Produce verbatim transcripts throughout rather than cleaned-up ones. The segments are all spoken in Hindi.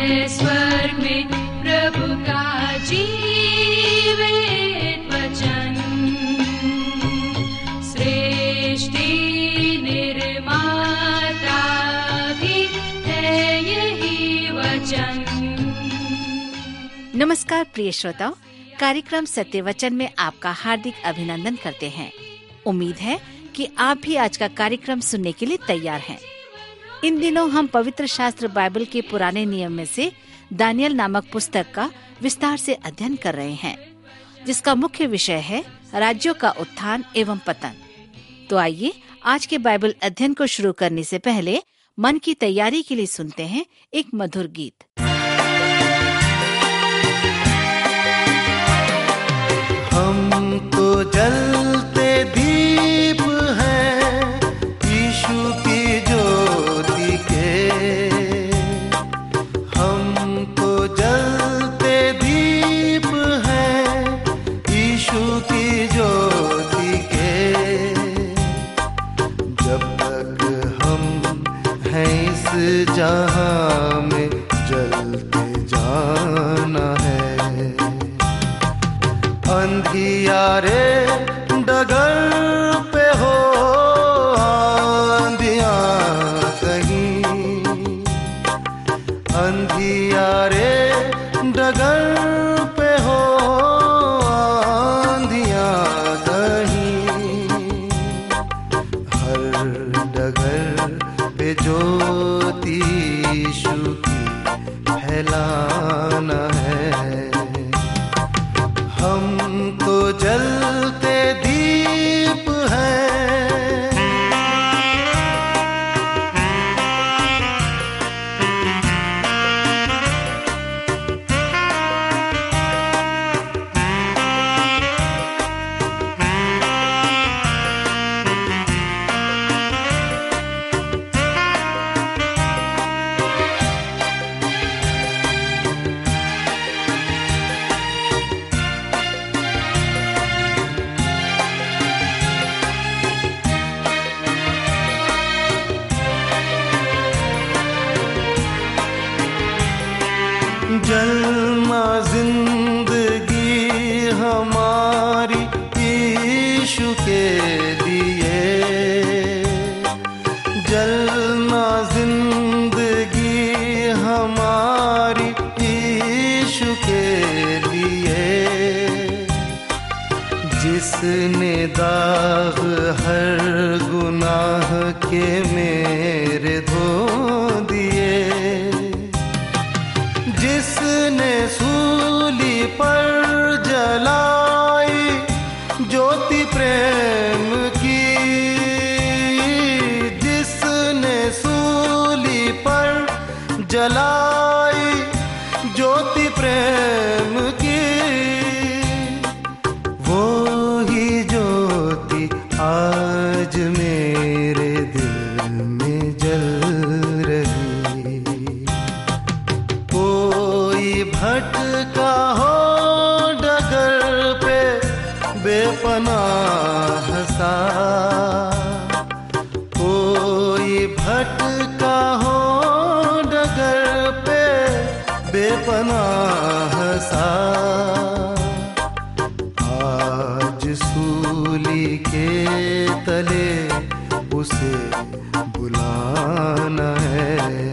है स्वर्ग में प्रभु का जीवित वचन। सृष्टि निर्माता भी है यही वचन। नमस्कार प्रिय श्रोताओ, कार्यक्रम सत्य वचन में आपका हार्दिक अभिनंदन करते हैं। उम्मीद है कि आप भी आज का कार्यक्रम सुनने के लिए तैयार हैं। इन दिनों हम पवित्र शास्त्र बाइबल के पुराने नियम में से दानियल नामक पुस्तक का विस्तार से अध्ययन कर रहे हैं, जिसका मुख्य विषय है राज्यों का उत्थान एवं पतन। तो आइए आज के बाइबल अध्ययन को शुरू करने से पहले मन की तैयारी के लिए सुनते हैं एक मधुर गीत। हम तो जलते दीप हैं यीशु की ज्योति के। हम तो जलते दीप हैं यीशु की ज्योति के। जब तक हम हैं इस जहां में जलते जाना है। अंधियारे डगर पे हो आंधियां कहीं, अंधियारे डगर पे हो आंधियां कहीं। हर डगर पे ज्योति यीशु की फैलाना है। हम तो जलते दीप हैं। जलना जिंदगी हमारी यीशु के लिए। जलना जिंदगी हमारी यीशु के लिए। जिसने दाग हर गुनाह के मेरे धो दिए। जिसने सूली पर जलाई ज्योति प्रेम की। जिसने सूली पर जलाई ज्योति प्रेम की। वो ही ज्योति आज मेरे दिल में जल रही। कोई भटका हो डगर पे बेपनाह सा। कोई भटका हो डगर पे बेपनाह सा। आज सूली के तले उसे बुलाना है।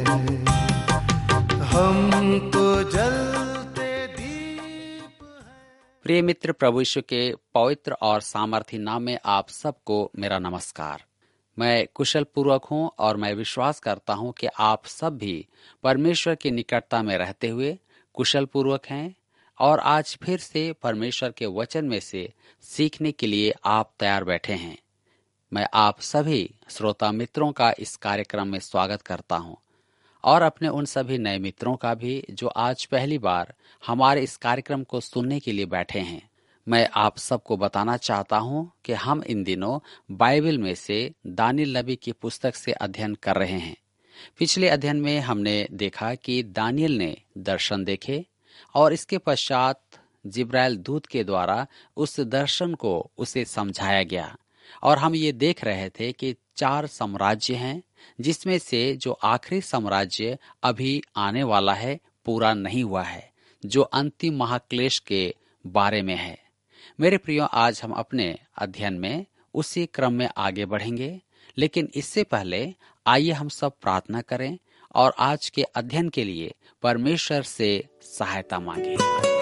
हम तो जलते दीप हैं। प्रिय मित्र, प्रभु यीशु के पवित्र और सामर्थी नाम में आप सबको मेरा नमस्कार। मैं कुशल पूर्वक हूँ और मैं विश्वास करता हूँ कि आप सब भी परमेश्वर की निकटता में रहते हुए कुशल पूर्वक हैं और आज फिर से परमेश्वर के वचन में से सीखने के लिए आप तैयार बैठे हैं। मैं आप सभी श्रोता मित्रों का इस कार्यक्रम में स्वागत करता हूँ और अपने उन सभी नए मित्रों का भी जो आज पहली बार हमारे इस कार्यक्रम को सुनने के लिए बैठे हैं। मैं आप सबको बताना चाहता हूं कि हम इन दिनों बाइबल में से दानियल नबी की पुस्तक से अध्ययन कर रहे हैं। पिछले अध्ययन में हमने देखा कि दानियल ने दर्शन देखे और इसके पश्चात जिब्राइल दूत के द्वारा उस दर्शन को उसे समझाया गया और हम ये देख रहे थे कि चार साम्राज्य हैं जिसमें से जो आखिरी साम्राज्य अभी आने वाला है पूरा नहीं हुआ है, जो अंतिम महाक्लेश के बारे में है। मेरे प्रियो, आज हम अपने अध्ययन में उसी क्रम में आगे बढ़ेंगे, लेकिन इससे पहले आइए हम सब प्रार्थना करें और आज के अध्ययन के लिए परमेश्वर से सहायता मांगे।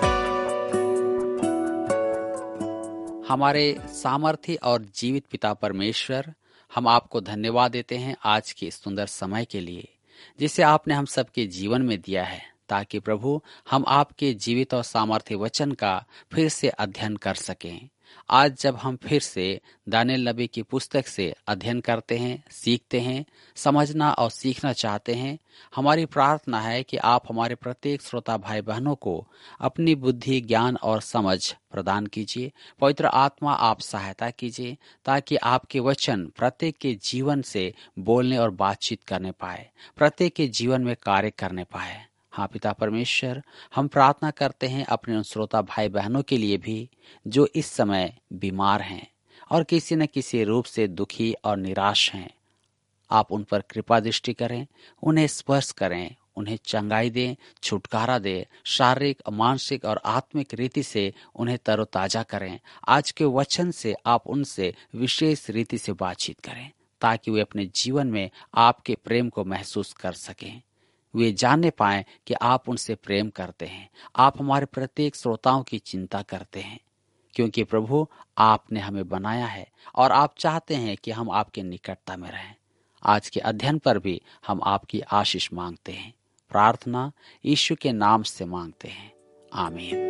हमारे सामर्थी और जीवित पिता परमेश्वर, हम आपको धन्यवाद देते हैं आज के सुंदर समय के लिए जिसे आपने हम सबके जीवन में दिया है, ताकि प्रभु हम आपके जीवित और सामर्थ्य वचन का फिर से अध्ययन कर सकें। आज जब हम फिर से दानिएल नबी की पुस्तक से अध्ययन करते हैं, सीखते हैं, समझना और सीखना चाहते हैं, हमारी प्रार्थना है कि आप हमारे प्रत्येक श्रोता भाई बहनों को अपनी बुद्धि, ज्ञान और समझ प्रदान कीजिए। पवित्र आत्मा आप सहायता कीजिए, ताकि आपके वचन प्रत्येक के जीवन से बोलने और बातचीत करने पाए, प्रत्येक के जीवन में कार्य करने पाए। हाँ पिता परमेश्वर, हम प्रार्थना करते हैं अपने उन श्रोता भाई बहनों के लिए भी जो इस समय बीमार हैं और किसी न किसी रूप से दुखी और निराश हैं। आप उन पर कृपा दृष्टि करें, उन्हें स्पर्श करें, उन्हें चंगाई दें, छुटकारा दें, शारीरिक, मानसिक और आत्मिक रीति से उन्हें तरोताजा करें। आज के वचन से आप उनसे विशेष रीति से बातचीत करें, ताकि वे अपने जीवन में आपके प्रेम को महसूस कर सकें। वे जानने पाएं कि आप उनसे प्रेम करते हैं, आप हमारे प्रत्येक श्रोताओं की चिंता करते हैं, क्योंकि प्रभु आपने हमें बनाया है और आप चाहते हैं कि हम आपके निकटता में रहें। आज के अध्ययन पर भी हम आपकी आशीष मांगते हैं। प्रार्थना यीशु के नाम से मांगते हैं, आमीन।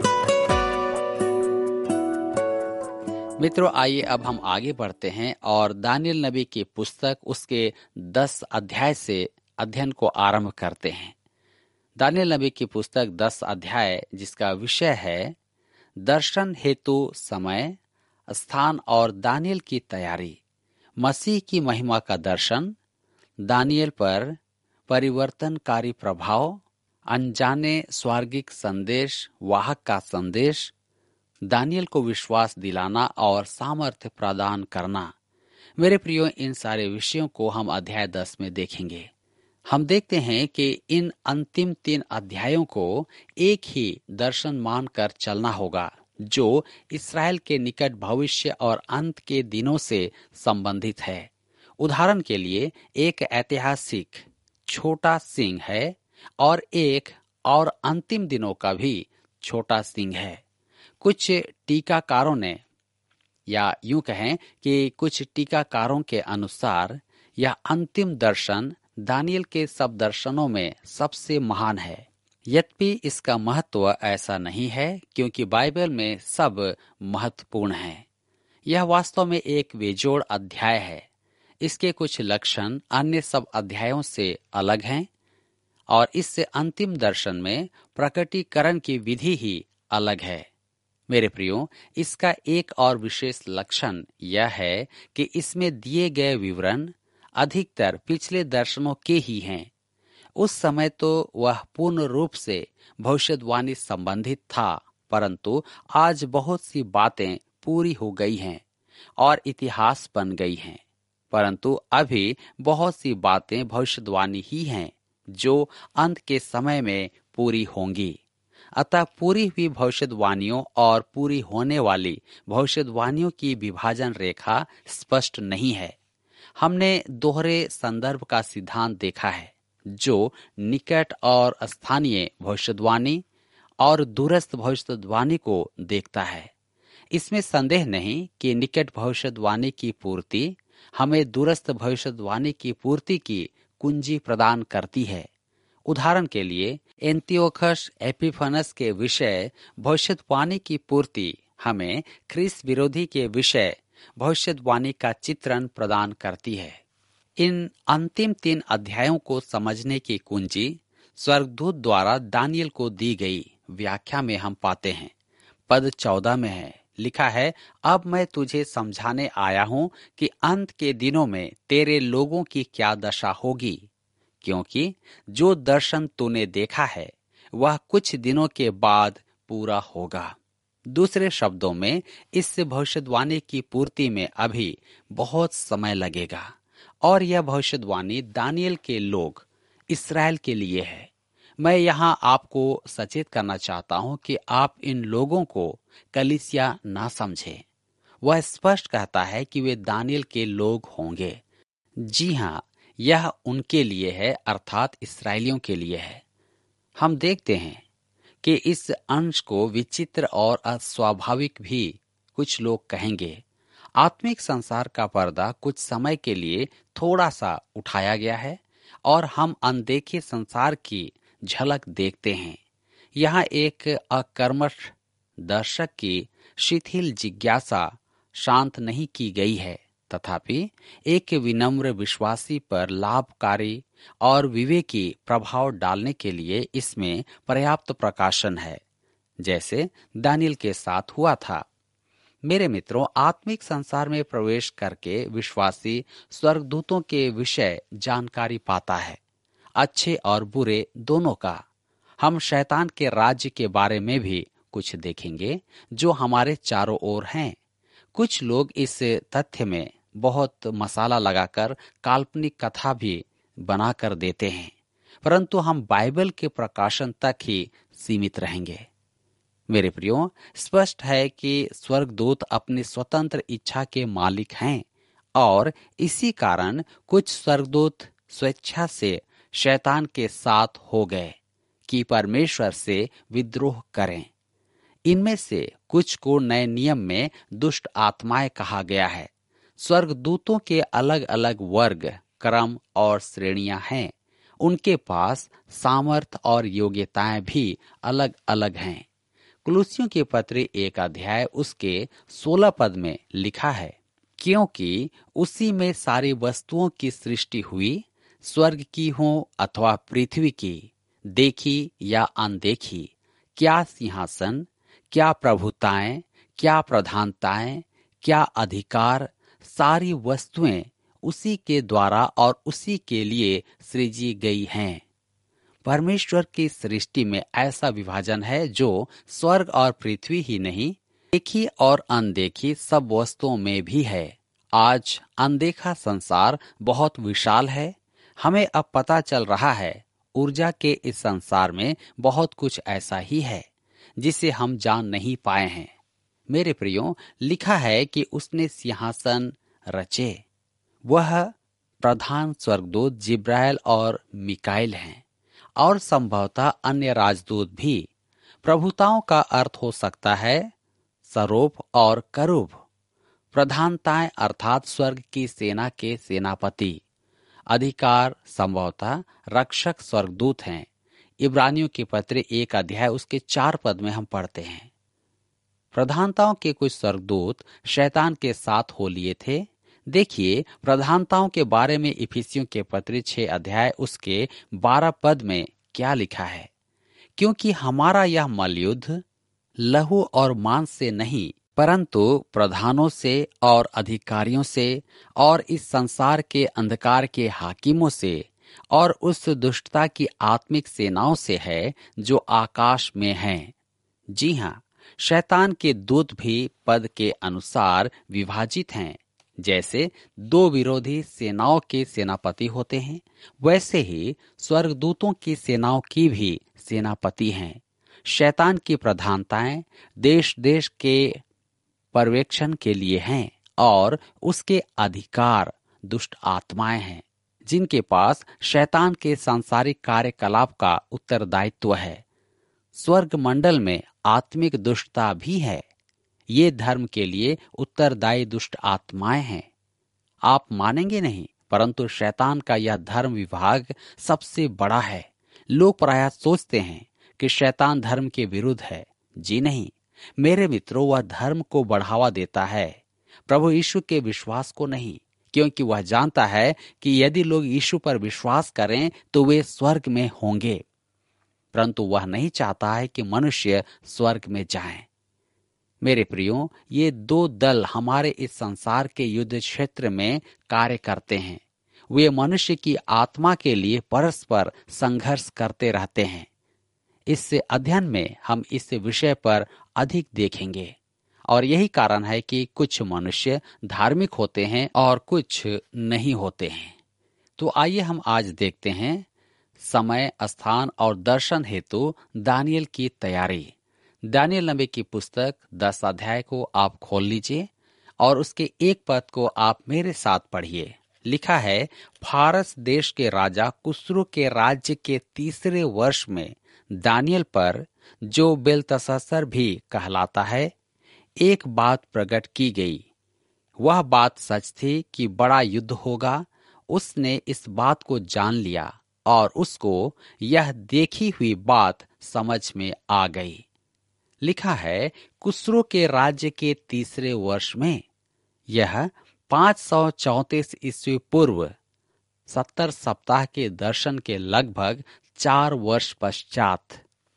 मित्रों, आइए अब हम आगे बढ़ते हैं और दानिएल नबी की पुस्तक उसके दस अध्याय से अध्ययन को आरंभ करते हैं। दानिएल नबी की पुस्तक दस अध्याय, जिसका विषय है दर्शन हेतु समय, स्थान और दानिएल की तैयारी, मसीह की महिमा का दर्शन, दानिएल पर परिवर्तनकारी प्रभाव, अनजाने स्वर्गिक संदेश वाहक का संदेश, दानिएल को विश्वास दिलाना और सामर्थ्य प्रदान करना। मेरे प्रियो, इन सारे विषयों को हम अध्याय दस में देखेंगे। हम देखते हैं कि इन अंतिम तीन अध्यायों को एक ही दर्शन मानकर चलना होगा, जो इस्राएल के निकट भविष्य और अंत के दिनों से संबंधित है। उदाहरण के लिए, एक ऐतिहासिक छोटा सिंह है और एक और अंतिम दिनों का भी छोटा सिंह है। कुछ टीकाकारों ने, या यूं कहें कि कुछ टीकाकारों के अनुसार, यह अंतिम दर्शन दानिएल के सब दर्शनों में सबसे महान है। यद्यपि इसका महत्व ऐसा नहीं है, क्योंकि बाइबल में सब महत्वपूर्ण है। यह वास्तव में एक बेजोड़ अध्याय है। इसके कुछ लक्षण अन्य सब अध्यायों से अलग हैं और इससे अंतिम दर्शन में प्रकटीकरण की विधि ही अलग है। मेरे प्रियो, इसका एक और विशेष लक्षण यह है कि इसमें दिए गए विवरण अधिकतर पिछले दर्शनों के ही हैं। उस समय तो वह पूर्ण रूप से भविष्यवाणी संबंधित था, परंतु आज बहुत सी बातें पूरी हो गई हैं और इतिहास बन गई हैं। परंतु अभी बहुत सी बातें भविष्यवाणी ही हैं जो अंत के समय में पूरी होंगी। अतः पूरी हुई भविष्यवाणियों और पूरी होने वाली भविष्यवाणियों की विभाजन रेखा स्पष्ट नहीं है। हमने दोहरे संदर्भ का सिद्धांत देखा है, जो निकट और स्थानीय भविष्यवाणी और दूरस्थ भविष्यवाणी को देखता है। इसमें संदेह नहीं कि निकट भविष्यवाणी की पूर्ति हमें दूरस्थ भविष्यवाणी की पूर्ति की कुंजी प्रदान करती है। उदाहरण के लिए, एंटियोखस एपिफनस के विषय भविष्यवाणी की पूर्ति हमें ख्रीस्त विरोधी के विषय भविष्यवाणी का चित्रण प्रदान करती है। इन अंतिम तीन अध्यायों को समझने की कुंजी स्वर्गदूत द्वारा दानिएल को दी गई व्याख्या में हम पाते हैं। पद चौदह में है, लिखा है, अब मैं तुझे समझाने आया हूं कि अंत के दिनों में तेरे लोगों की क्या दशा होगी, क्योंकि जो दर्शन तूने देखा है वह कुछ दिनों के बाद पूरा होगा। दूसरे शब्दों में, इस भविष्यवाणी की पूर्ति में अभी बहुत समय लगेगा और यह भविष्यवाणी दानिएल के लोग इस्राएल के लिए है। मैं यहाँ आपको सचेत करना चाहता हूँ कि आप इन लोगों को कलीसिया ना समझें। वह स्पष्ट कहता है कि वे दानियल के लोग होंगे। जी हाँ, यह उनके लिए है, अर्थात इस्राएलियों के लिए है। हम देखते हैं कि इस अंश को विचित्र और अस्वाभाविक भी कुछ लोग कहेंगे। आत्मिक संसार का पर्दा कुछ समय के लिए थोड़ा सा उठाया गया है और हम अनदेखे संसार की झलक देखते हैं। यहाँ एक अकर्मठ दर्शक की शिथिल जिज्ञासा शांत नहीं की गई है, तथापि एक विनम्र विश्वासी पर लाभकारी और विवेकी प्रभाव डालने के लिए इसमें पर्याप्त प्रकाशन है, जैसे दानियल के साथ हुआ था। मेरे मित्रों, आत्मिक संसार में प्रवेश करके विश्वासी स्वर्गदूतों के विषय जानकारी पाता है, अच्छे और बुरे दोनों का। हम शैतान के राज्य के बारे में भी कुछ देखेंगे जो हमारे चारों ओर हैं। कुछ लोग इस तथ्य में बहुत मसाला लगाकर काल्पनिक कथा भी बनाकर देते हैं, परंतु हम बाइबल के प्रकाशन तक ही सीमित रहेंगे। मेरे प्रियो, स्पष्ट है कि स्वर्गदूत अपनी स्वतंत्र इच्छा के मालिक हैं और इसी कारण कुछ स्वर्गदूत स्वेच्छा से शैतान के साथ हो गए कि परमेश्वर से विद्रोह करें। इनमें से कुछ को नए नियम में दुष्ट आत्माएं कहा गया है। स्वर्गदूतों के अलग अलग वर्ग, क्रम और श्रेणियां हैं। उनके पास सामर्थ और योग्यताएं भी अलग अलग हैं। कुलुस्सियों के पत्र एक अध्याय उसके सोलह पद में लिखा है, क्योंकि उसी में सारी वस्तुओं की सृष्टि हुई, स्वर्ग की हो अथवा पृथ्वी की, देखी या अनदेखी, क्या सिंहासन, क्या प्रभुताएं, क्या प्रधानताएं, क्या अधिकार, सारी वस्तुएं उसी के द्वारा और उसी के लिए सृजी गई हैं। परमेश्वर की सृष्टि में ऐसा विभाजन है जो स्वर्ग और पृथ्वी ही नहीं, देखी और अनदेखी सब वस्तुओं में भी है। आज अनदेखा संसार बहुत विशाल है। हमें अब पता चल रहा है ऊर्जा के इस संसार में बहुत कुछ ऐसा ही है जिसे हम जान नहीं पाए हैं। मेरे प्रियो, लिखा है कि उसने सिंहासन रचे। वह प्रधान स्वर्गदूत जिब्राइल और मिकाइल हैं और संभवतः अन्य राजदूत भी। प्रभुताओं का अर्थ हो सकता है सरोप और करूब। प्रधानताएं अर्थात स्वर्ग की सेना के सेनापति। अधिकार संभवतः रक्षक स्वर्गदूत हैं। इब्रानियों के पत्र एक अध्याय उसके चार पद में हम पढ़ते हैं, प्रधानताओं के कुछ स्वर्गदूत शैतान के साथ हो लिए थे। देखिए प्रधानताओं के बारे में इफिसियों के पत्र छह अध्याय उसके बारह पद में क्या लिखा है, क्योंकि हमारा यह मलयुद्ध लहू और मांस से नहीं परंतु प्रधानों से और अधिकारियों से और इस संसार के अंधकार के हाकिमों से और उस दुष्टता की आत्मिक सेनाओं से है जो आकाश में हैं। जी हाँ, शैतान के दूत भी पद के अनुसार विभाजित हैं। जैसे दो विरोधी सेनाओं के सेनापति होते हैं, वैसे ही स्वर्गदूतों की सेनाओं की भी सेनापति हैं। शैतान की प्रधानताएं देश देश के पर्यवेक्षण के लिए हैं और उसके अधिकार दुष्ट आत्माएं हैं जिनके पास शैतान के सांसारिक कार्यकलाप का उत्तरदायित्व है। स्वर्ग मंडल में आत्मिक दुष्टता भी है। ये धर्म के लिए उत्तरदायी दुष्ट आत्माएं हैं। आप मानेंगे नहीं, परंतु शैतान का यह धर्म विभाग सबसे बड़ा है। लोग प्रायः सोचते हैं कि शैतान धर्म के विरुद्ध है। जी नहीं मेरे मित्रों, वह धर्म को बढ़ावा देता है, प्रभु यीशु के विश्वास को नहीं, क्योंकि वह जानता है कि यदि लोग यीशु पर विश्वास करें तो वे स्वर्ग में होंगे, परंतु वह नहीं चाहता है कि मनुष्य स्वर्ग में जाएं। मेरे प्रियो, ये दो दल हमारे इस संसार के युद्ध क्षेत्र में कार्य करते हैं। वे मनुष्य की आत्मा के लिए परस्पर संघर्ष करते रहते हैं। इस अध्ययन में हम इस विषय पर अधिक देखेंगे और यही कारण है कि कुछ मनुष्य धार्मिक होते हैं और कुछ नहीं होते हैं। तो आइए हम आज देखते हैं समय, स्थान और दर्शन हेतु दानियल की तैयारी। दानियल नबी की पुस्तक दस अध्याय को आप खोल लीजिए और उसके एक पद को आप मेरे साथ पढ़िए। लिखा है, फारस देश के राजा कुस्रू के राज्य के तीसरे वर्ष में दानियल पर, जो बेलतशस्सर भी कहलाता है, एक बात प्रकट की गई। वह बात सच थी कि बड़ा युद्ध होगा। उसने इस बात को जान लिया और उसको यह देखी हुई बात समझ में आ गई। लिखा है, कुस्रू के राज्य के तीसरे वर्ष में, यह पांच सौ चौतीस ईस्वी पूर्व सत्तर सप्ताह के दर्शन के लगभग चार वर्ष पश्चात,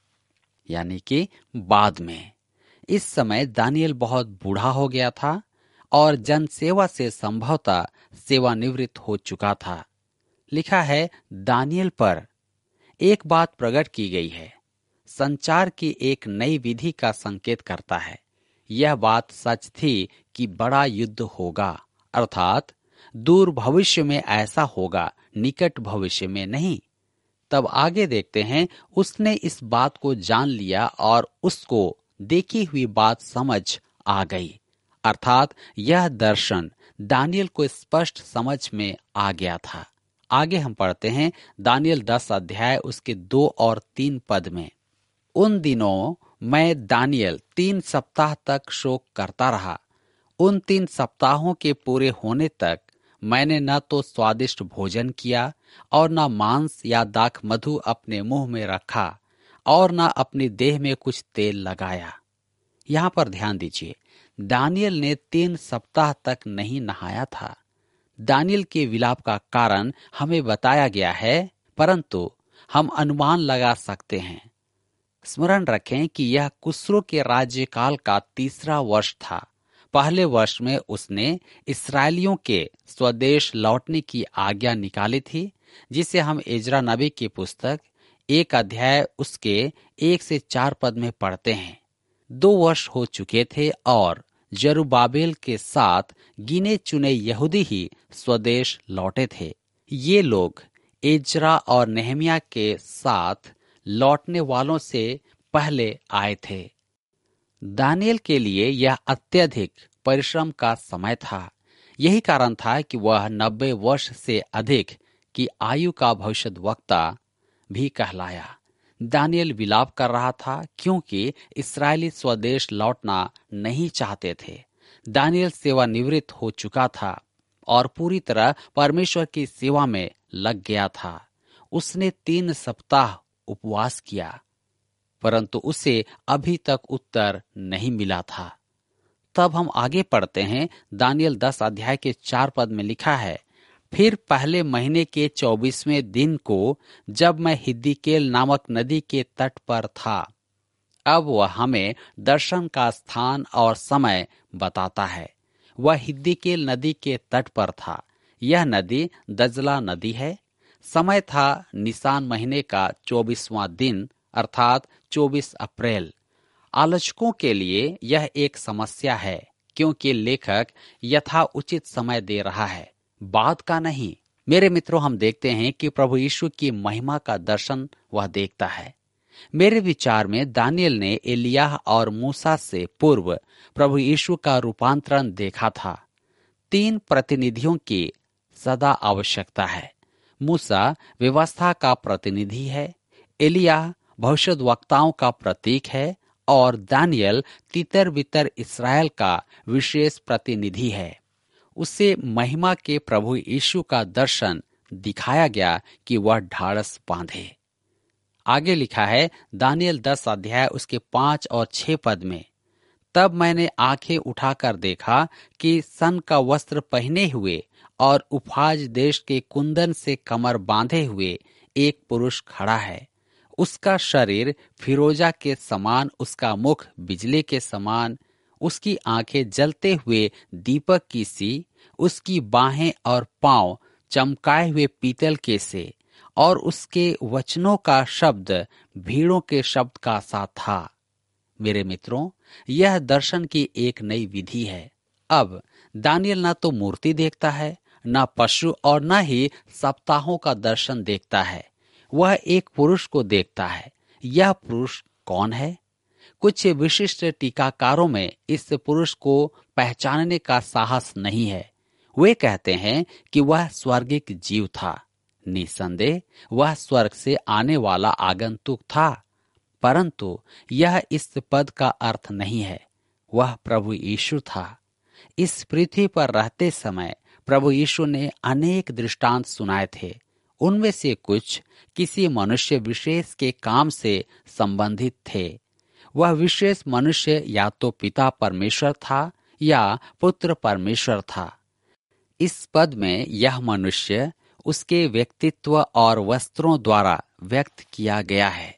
यानी कि बाद में। इस समय दानियल बहुत बूढ़ा हो गया था और जनसेवा से संभवतः सेवानिवृत्त हो चुका था। लिखा है, दानियल पर एक बात प्रकट की गई है। संचार की एक नई विधि का संकेत करता है। यह बात सच थी कि बड़ा युद्ध होगा, अर्थात दूर भविष्य में ऐसा होगा, निकट भविष्य में नहीं। तब आगे देखते हैं, उसने इस बात को जान लिया और उसको देखी हुई बात समझ आ गई, अर्थात यह दर्शन दानियल को स्पष्ट समझ में आ गया था। आगे हम पढ़ते हैं दानियल दस अध्याय उसके दो और तीन पद में। उन दिनों मैं दानियल तीन सप्ताह तक शोक करता रहा। उन तीन सप्ताहों के पूरे होने तक मैंने न तो स्वादिष्ट भोजन किया और न मांस या दाख मधु अपने मुंह में रखा और न अपनी देह में कुछ तेल लगाया। यहाँ पर ध्यान दीजिए, दानियल ने तीन सप्ताह तक नहीं नहाया था। दानियल के विलाप का कारण हमें बताया गया है, परंतु हम अनुमान लगा सकते हैं। स्मरण रखें कि यह कुस्रू के राज्यकाल का तीसरा वर्ष था। पहले वर्ष में उसने इस्राएलियों के स्वदेश लौटने की आज्ञा निकाली थी, जिसे हम एजरा नबी की पुस्तक एक अध्याय उसके एक से चार पद में पढ़ते हैं। दो वर्ष हो चुके थे और जरुब्बाबेल के साथ गिने चुने यहूदी ही स्वदेश लौटे थे। ये लोग एजरा और नेहमिया के साथ लौटने वालों से पहले आए थे। दानियल के लिए यह अत्यधिक परिश्रम का समय था। यही कारण था कि वह नब्बे वर्ष से अधिक की आयु का भविष्यद्वक्ता भी कहलाया। दानियल विलाप कर रहा था क्योंकि इस्राएली स्वदेश लौटना नहीं चाहते थे। दानियल सेवानिवृत्त हो चुका था और पूरी तरह परमेश्वर की सेवा में लग गया था। उसने तीन सप्ताह उपवास किया, परंतु उसे अभी तक उत्तर नहीं मिला था। तब हम आगे पढ़ते हैं, दानियल दस अध्याय के चार पद में लिखा है, फिर पहले महीने के चौबीसवें दिन को, जब मैं हिद्दीकेल नामक नदी के तट पर था। अब वह हमें दर्शन का स्थान और समय बताता है। वह हिद्दीकेल नदी के तट पर था। यह नदी दजला नदी है। समय था निसान महीने का चौबीसवां दिन, अर्थात चौबीस अप्रैल। आलोचकों के लिए यह एक समस्या है, क्योंकि लेखक यथा उचित समय दे रहा है, बाद का नहीं। मेरे मित्रों, हम देखते हैं कि प्रभु यीशु की महिमा का दर्शन वह देखता है। मेरे विचार में दानियल ने एलियाह और मूसा से पूर्व प्रभु यीशु का रूपांतरण देखा था। तीन प्रतिनिधियों की सदा आवश्यकता है। मूसा व्यवस्था का प्रतिनिधि है, एलियाह भविष्यद्वक्ताओं का प्रतीक है और दानियल तितर बितर इस्राएल का विशेष प्रतिनिधि है। उसे महिमा के प्रभु यीशु का दर्शन दिखाया गया कि वह ढाढ़स बांधे। आगे लिखा है दानियल दस अध्याय उसके पांच और छह पद में, तब मैंने आंखें उठाकर देखा कि सन का वस्त्र पहने हुए और उफाज देश के कुंदन से कमर बांधे हुए एक पुरुष खड़ा है। उसका शरीर फिरोजा के समान, उसका मुख बिजली के समान, उसकी आंखें जलते हुए दीपक की सी, उसकी बाहें और पांव चमकाए हुए पीतल के से, और उसके वचनों का शब्द भीड़ों के शब्द का सा था। मेरे मित्रों, यह दर्शन की एक नई विधि है। अब दानियल न तो मूर्ति देखता है, न पशु और न ही सप्ताहों का दर्शन देखता है। वह एक पुरुष को देखता है। यह पुरुष कौन है? कुछ विशिष्ट टीकाकारों में इस पुरुष को पहचानने का साहस नहीं है। वे कहते हैं कि वह स्वर्गिक जीव था। निसंदेह वह स्वर्ग से आने वाला आगंतुक था, परंतु यह इस पद का अर्थ नहीं है। वह प्रभु यीशु था। इस पृथ्वी पर रहते समय प्रभु यीशु ने अनेक दृष्टांत सुनाए थे। उनमें से कुछ किसी मनुष्य विशेष के काम से संबंधित थे। वह विशेष मनुष्य या तो पिता परमेश्वर था या पुत्र परमेश्वर था। इस पद में यह मनुष्य उसके व्यक्तित्व और वस्त्रों द्वारा व्यक्त किया गया है।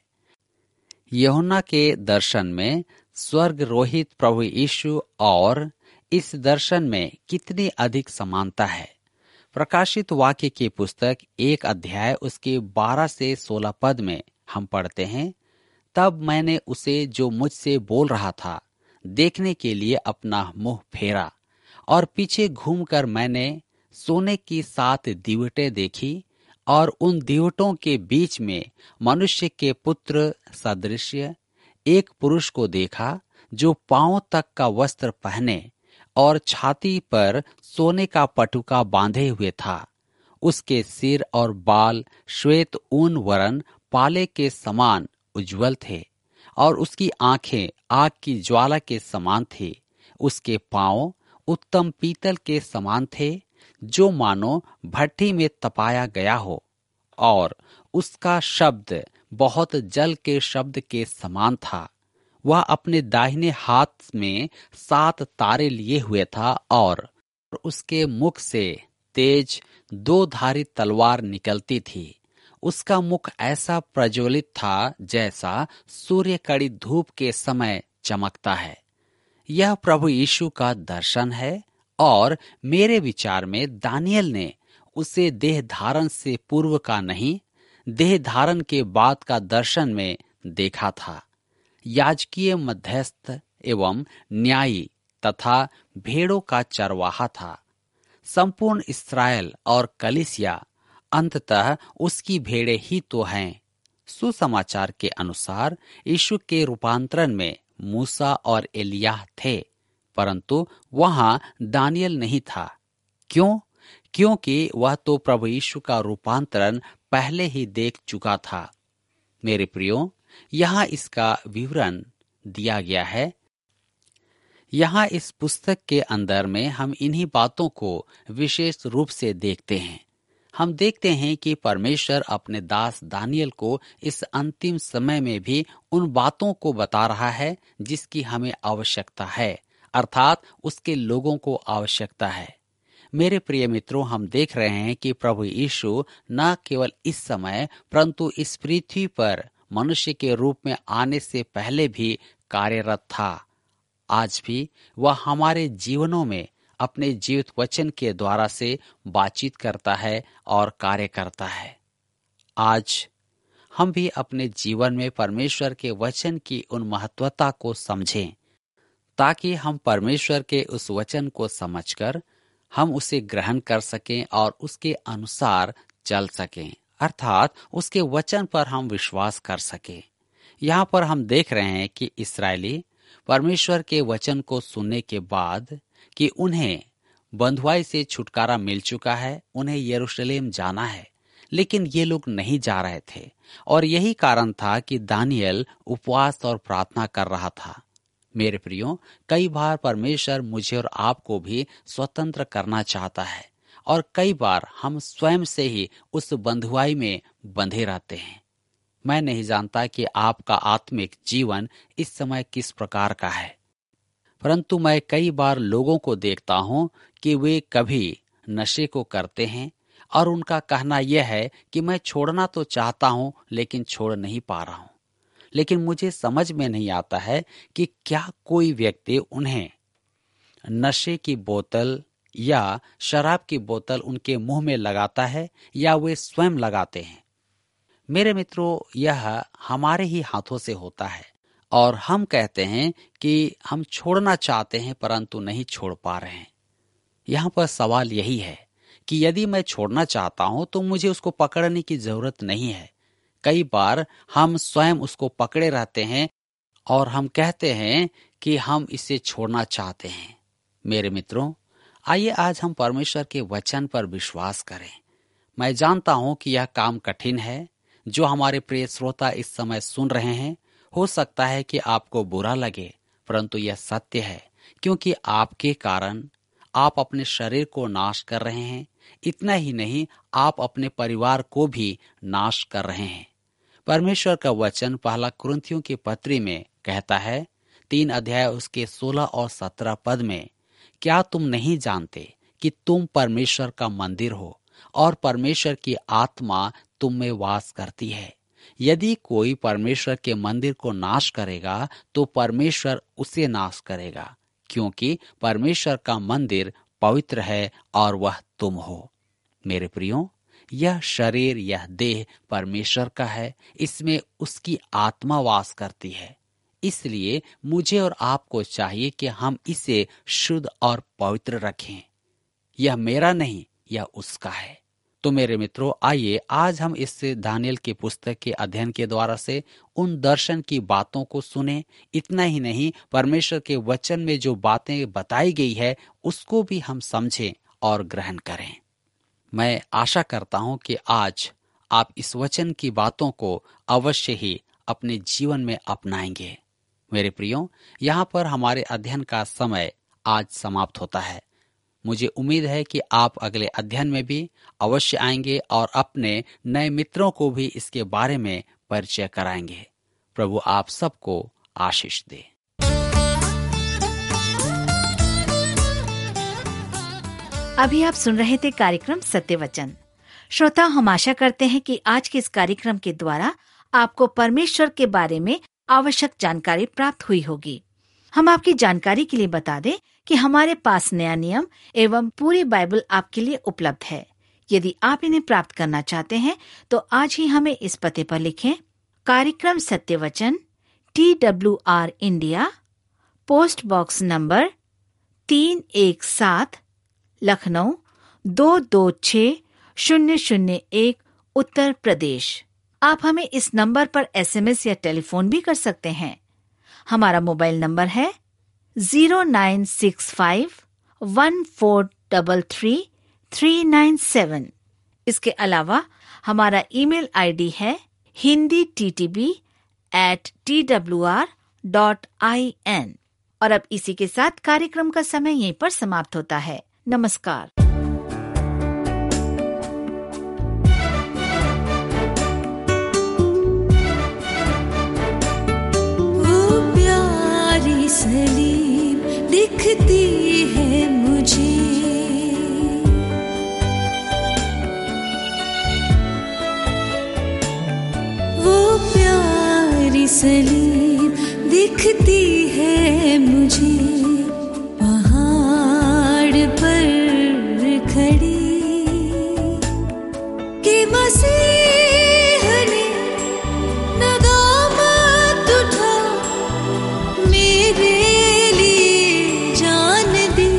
यूहन्ना के दर्शन में स्वर्गरोहित प्रभु यीशु और इस दर्शन में कितनी अधिक समानता है। प्रकाशित वाक्य की पुस्तक एक अध्याय उसके बारह से सोलह पद में हम पढ़ते हैं, तब मैंने उसे जो मुझसे बोल रहा था देखने के लिए अपना मुंह फेरा, और पीछे घूमकर मैंने सोने की सात दीवटें देखी, और उन दीवटों के बीच में मनुष्य के पुत्र सदृश एक पुरुष को देखा, जो पांव तक का वस्त्र पहने और छाती पर सोने का पटुका बांधे हुए था। उसके सिर और बाल श्वेत ऊन वरन पाले के समान उज्जवल थे, और उसकी आंखें आग की ज्वाला के समान थी। उसके पांव उत्तम पीतल के समान थे, जो मानो भट्ठी में तपाया गया हो, और उसका शब्द बहुत जल के शब्द के समान था। वह अपने दाहिने हाथ में सात तारे लिए हुए था, और उसके मुख से तेज दो धारी तलवार निकलती थी। उसका मुख ऐसा प्रज्वलित था जैसा सूर्य कड़ी धूप के समय चमकता है। यह प्रभु यीशु का दर्शन है, और मेरे विचार में दानियल ने उसे देह धारण से पूर्व का नहीं, देह धारण के बाद का दर्शन में देखा था। याजकीय मध्यस्थ एवं न्यायी तथा भेड़ों का चरवाहा था। संपूर्ण इस्राएल और कलीसिया अंततः उसकी भेड़ें ही तो हैं। सुसमाचार के अनुसार यीशु के रूपांतरण में मूसा और एलियाह थे, परंतु वहां दानियल नहीं था। क्यों? क्योंकि वह तो प्रभु यीशु का रूपांतरण पहले ही देख चुका था। मेरे प्रियो, यहाँ इसका विवरण दिया गया है। यहाँ इस पुस्तक के अंदर में हम इन्हीं बातों को विशेष रूप से देखते हैं। हम देखते हैं कि परमेश्वर अपने दास दानियल को इस अंतिम समय में भी उन बातों को बता रहा है जिसकी हमें आवश्यकता है, अर्थात उसके लोगों को आवश्यकता है। मेरे प्रिय मित्रों, हम देख रहे हैं कि प्रभु यीशु न केवल इस समय परंतु इस पृथ्वी पर मनुष्य के रूप में आने से पहले भी कार्यरत था। आज भी वह हमारे जीवनों में अपने जीवित वचन के द्वारा से बातचीत करता है और कार्य करता है। आज हम भी अपने जीवन में परमेश्वर के वचन की उन महत्वता को समझें, ताकि हम परमेश्वर के उस वचन को समझकर हम उसे ग्रहण कर सकें और उसके अनुसार चल सकें, अर्थात उसके वचन पर हम विश्वास कर सकें। यहाँ पर हम देख रहे हैं कि इस्राएली परमेश्वर के वचन को सुनने के बाद कि उन्हें बंधुआई से छुटकारा मिल चुका है, उन्हें यरूशलेम जाना है, लेकिन ये लोग नहीं जा रहे थे, और यही कारण था कि दानियल उपवास और प्रार्थना कर रहा था। मेरे प्रियो, कई बार परमेश्वर मुझे और आपको भी स्वतंत्र करना चाहता है, और कई बार हम स्वयं से ही उस बंधुआई में बंधे रहते हैं। मैं नहीं जानता कि आपका आत्मिक जीवन इस समय किस प्रकार का है, परंतु मैं कई बार लोगों को देखता हूं कि वे कभी नशे को करते हैं, और उनका कहना यह है कि मैं छोड़ना तो चाहता हूं लेकिन छोड़ नहीं पा रहा हूं। लेकिन मुझे समझ में नहीं आता है कि क्या कोई व्यक्ति उन्हें नशे की बोतल या शराब की बोतल उनके मुंह में लगाता है या वे स्वयं लगाते हैं। मेरे मित्रों, यह हमारे ही हाथों से होता है, और हम कहते हैं कि हम छोड़ना चाहते हैं परंतु नहीं छोड़ पा रहे हैं। यहाँ पर सवाल यही है कि यदि मैं छोड़ना चाहता हूं तो मुझे उसको पकड़ने की जरूरत नहीं है। कई बार हम स्वयं उसको पकड़े रहते हैं और हम कहते हैं कि हम इसे छोड़ना चाहते हैं। मेरे मित्रों, आइए आज हम परमेश्वर के वचन पर विश्वास करें। मैं जानता हूं कि यह काम कठिन है। जो हमारे प्रिय श्रोता इस समय सुन रहे हैं, हो सकता है कि आपको बुरा लगे, परंतु यह सत्य है, क्योंकि आपके कारण आप अपने शरीर को नाश कर रहे हैं। इतना ही नहीं, आप अपने परिवार को भी नाश कर रहे हैं। परमेश्वर का वचन पहला कुरिन्थियों की पत्री में कहता है, तीन अध्याय उसके सोलह और सत्रह पद में, क्या तुम नहीं जानते कि तुम परमेश्वर का मंदिर हो और परमेश्वर की आत्मा तुम में वास करती है। यदि कोई परमेश्वर के मंदिर को नाश करेगा तो परमेश्वर उसे नाश करेगा, क्योंकि परमेश्वर का मंदिर पवित्र है और वह तुम हो। मेरे प्रियो, यह शरीर, यह देह परमेश्वर का है, इसमें उसकी आत्मा वास करती है। इसलिए मुझे और आपको चाहिए कि हम इसे शुद्ध और पवित्र रखें। यह मेरा नहीं, यह उसका है। तो मेरे मित्रों, आइए आज हम इस दानियेल की पुस्तक के अध्ययन के द्वारा से उन दर्शन की बातों को सुने। इतना ही नहीं, परमेश्वर के वचन में जो बातें बताई गई है उसको भी हम समझें और ग्रहण करें। मैं आशा करता हूं कि आज आप इस वचन की बातों को अवश्य ही अपने जीवन में अपनाएंगे। मेरे प्रियो, यहाँ पर हमारे अध्ययन का समय आज समाप्त होता है। मुझे उम्मीद है कि आप अगले अध्ययन में भी अवश्य आएंगे और अपने नए मित्रों को भी इसके बारे में परिचय कराएंगे। प्रभु आप सबको आशीष दे। अभी आप सुन रहे थे कार्यक्रम सत्य वचन। श्रोता, हम आशा करते हैं कि आज के इस कार्यक्रम के द्वारा आपको परमेश्वर के बारे में आवश्यक जानकारी प्राप्त हुई होगी। हम आपकी जानकारी के लिए बता दें कि हमारे पास नया नियम एवं पूरी बाइबल आपके लिए उपलब्ध है। यदि आप इन्हें प्राप्त करना चाहते हैं तो आज ही हमें इस पते पर लिखें। कार्यक्रम Satya Vachan, T W R India, post box number तीन एक सात, लखनऊ दो दो छः शून्य शून्य एक, उत्तर प्रदेश। आप हमें इस नंबर पर एसएमएस या टेलीफोन भी कर सकते हैं। हमारा मोबाइल नंबर है zero nine six five one four double three three nine seven. इसके अलावा हमारा ईमेल आईडी है Hindi T T B at T W R dot I N. और अब इसी के साथ कार्यक्रम का समय यहीं पर समाप्त होता है। नमस्कार। सलीम दिखती है मुझे, वो प्यारी सलीम दिखती है मुझे, पहाड़ पर खड़ी कि मसीह ने नदामत उठा मेरे लिए जान दी।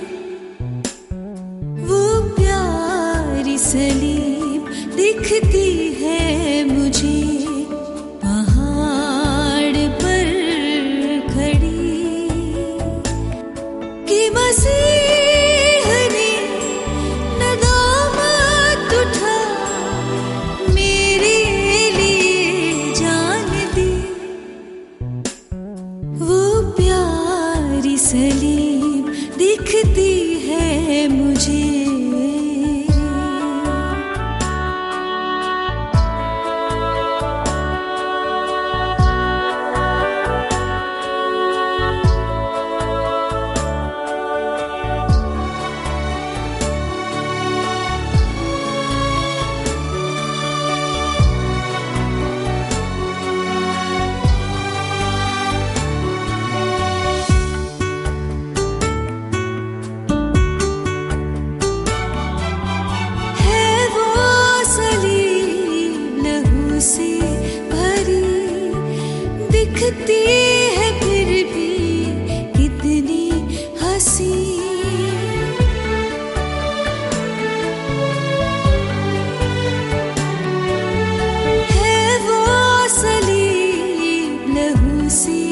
वो प्यारी सलीम दिखती है मुझे, पहाड़ पर खड़ी कि मसीह ने नदामत उठा मेरे लिए जान दी। वो प्यारी सलीम दिखती है मुझे। दिखती है फिर भी कितनी हंसी, है सी